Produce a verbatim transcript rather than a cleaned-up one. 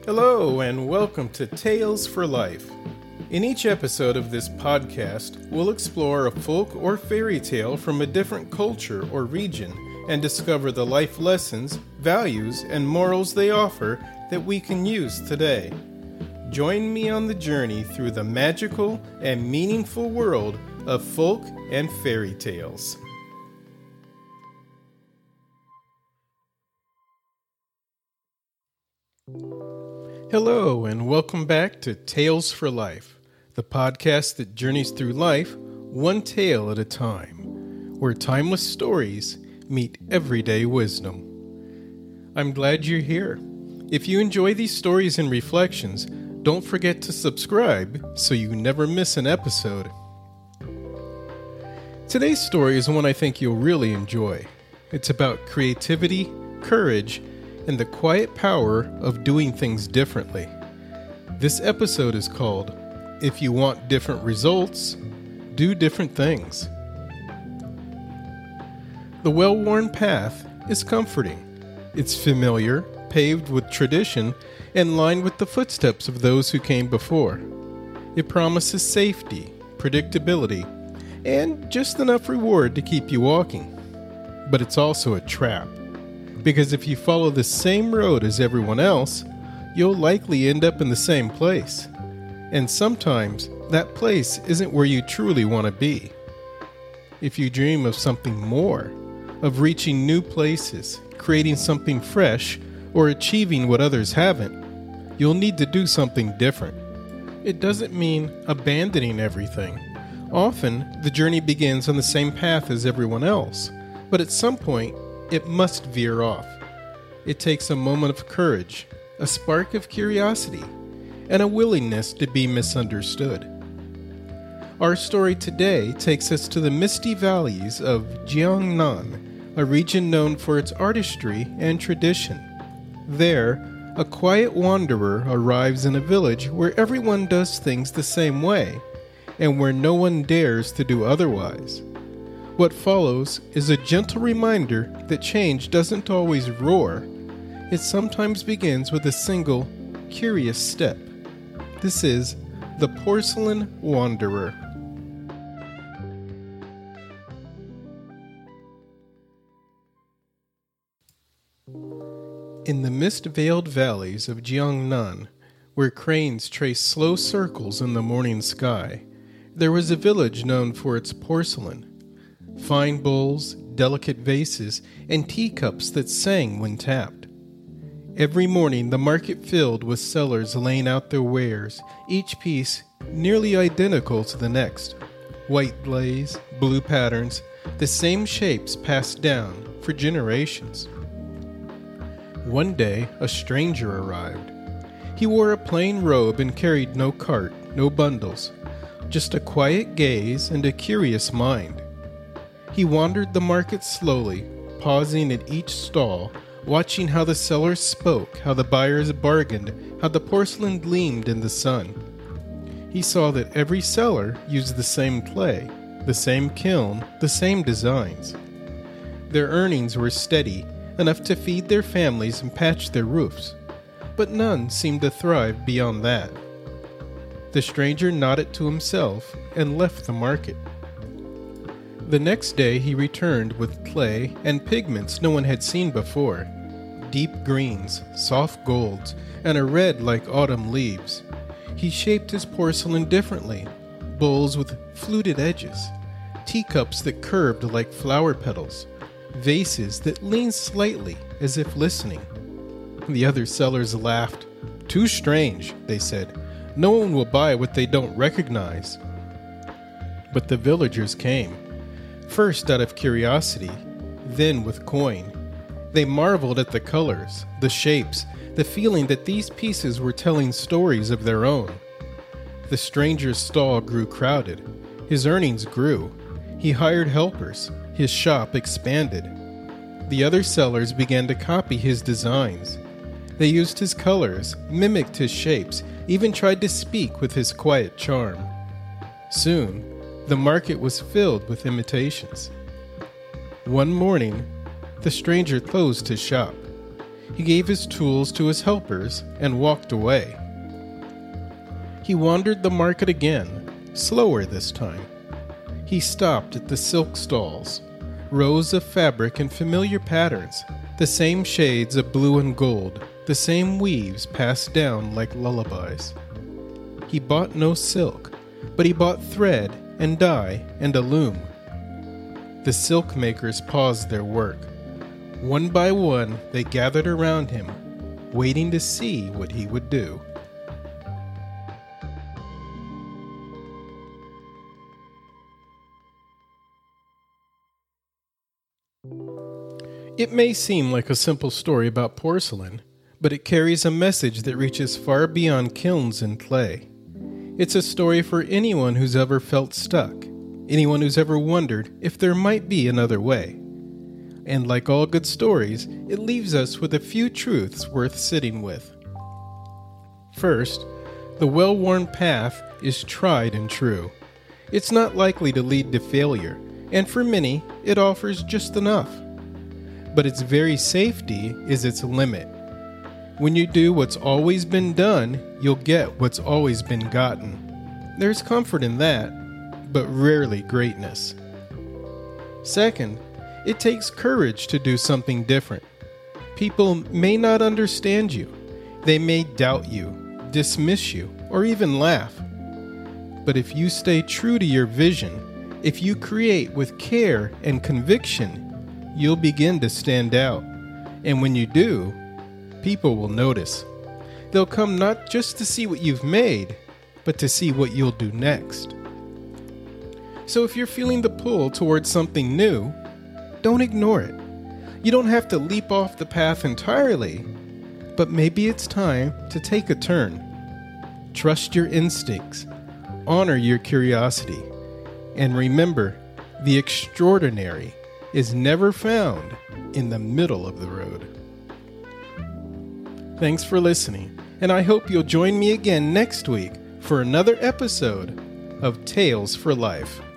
Hello, and welcome to Tales for Life. In each episode of this podcast, we'll explore a folk or fairy tale from a different culture or region and discover the life lessons, values, and morals they offer that we can use today. Join me on the journey through the magical and meaningful world of folk and fairy tales. Hello, and welcome back to Tales for Life, the podcast that journeys through life one tale at a time, where timeless stories meet everyday wisdom. I'm glad you're here. If you enjoy these stories and reflections, don't forget to subscribe so you never miss an episode. Today's story is one I think you'll really enjoy. It's about creativity, courage, and the quiet power of doing things differently. This episode is called, If You Want Different Results, Do Different Things. The well-worn path is comforting. It's familiar, paved with tradition, and lined with the footsteps of those who came before. It promises safety, predictability, and just enough reward to keep you walking. But it's also a trap. Because if you follow the same road as everyone else, you'll likely end up in the same place. And sometimes, that place isn't where you truly want to be. If you dream of something more, of reaching new places, creating something fresh, or achieving what others haven't, you'll need to do something different. It doesn't mean abandoning everything. Often, the journey begins on the same path as everyone else, but at some point, it must veer off. It takes a moment of courage, a spark of curiosity, and a willingness to be misunderstood. Our story today takes us to the misty valleys of Jiangnan, a region known for its artistry and tradition. There, a quiet wanderer arrives in a village where everyone does things the same way, and where no one dares to do otherwise. What follows is a gentle reminder that change doesn't always roar. It sometimes begins with a single, curious step. This is The Porcelain Wanderer. In the mist-veiled valleys of Jiangnan, where cranes trace slow circles in the morning sky, there was a village known for its porcelain. Fine bowls, delicate vases, and teacups that sang when tapped. Every morning the market filled with sellers laying out their wares, each piece nearly identical to the next. White glaze, blue patterns, the same shapes passed down for generations. One day a stranger arrived. He wore a plain robe and carried no cart, no bundles, just a quiet gaze and a curious mind. He wandered the market slowly, pausing at each stall, watching how the sellers spoke, how the buyers bargained, how the porcelain gleamed in the sun. He saw that every seller used the same clay, the same kiln, the same designs. Their earnings were steady, enough to feed their families and patch their roofs, but none seemed to thrive beyond that. The stranger nodded to himself and left the market. The next day he returned with clay and pigments no one had seen before. Deep greens, soft golds, and a red like autumn leaves. He shaped his porcelain differently. Bowls with fluted edges. Teacups that curved like flower petals. Vases that leaned slightly as if listening. The other sellers laughed. "Too strange," they said. "No one will buy what they don't recognize." But the villagers came. First out of curiosity, then with coin. They marveled at the colors, the shapes, the feeling that these pieces were telling stories of their own. The stranger's stall grew crowded. His earnings grew. He hired helpers. His shop expanded. The other sellers began to copy his designs. They used his colors, mimicked his shapes, even tried to speak with his quiet charm. Soon, the market was filled with imitations. One morning, the stranger closed his shop. He gave his tools to his helpers and walked away. He wandered the market again, slower this time. He stopped at the silk stalls, rows of fabric in familiar patterns, the same shades of blue and gold, the same weaves passed down like lullabies. He bought no silk, but he bought thread and dye and a loom. The silk makers paused their work. One by one, they gathered around him, waiting to see what he would do. It may seem like a simple story about porcelain, but it carries a message that reaches far beyond kilns and clay. It's a story for anyone who's ever felt stuck, anyone who's ever wondered if there might be another way. And like all good stories, it leaves us with a few truths worth sitting with. First, the well-worn path is tried and true. It's not likely to lead to failure, and for many, it offers just enough. But its very safety is its limit. When you do what's always been done, you'll get what's always been gotten. There's comfort in that, but rarely greatness. Second, it takes courage to do something different. People may not understand you. They may doubt you, dismiss you, or even laugh. But if you stay true to your vision, if you create with care and conviction, you'll begin to stand out. And when you do, people will notice. They'll come not just to see what you've made, but to see what you'll do next. So if you're feeling the pull towards something new, don't ignore it. You don't have to leap off the path entirely, but maybe it's time to take a turn. Trust your instincts, honor your curiosity, and remember, the extraordinary is never found in the middle of the road. Thanks for listening, and I hope you'll join me again next week for another episode of Tales for Life.